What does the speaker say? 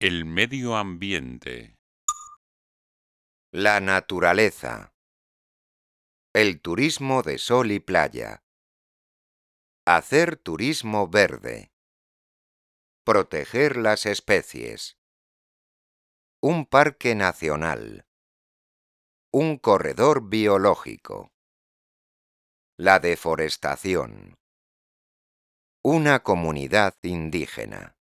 El medio ambiente. La naturaleza. El turismo de sol y playa. Hacer turismo verde. Proteger las especies. Un parque nacional. Un corredor biológico. La deforestación. Una comunidad indígena.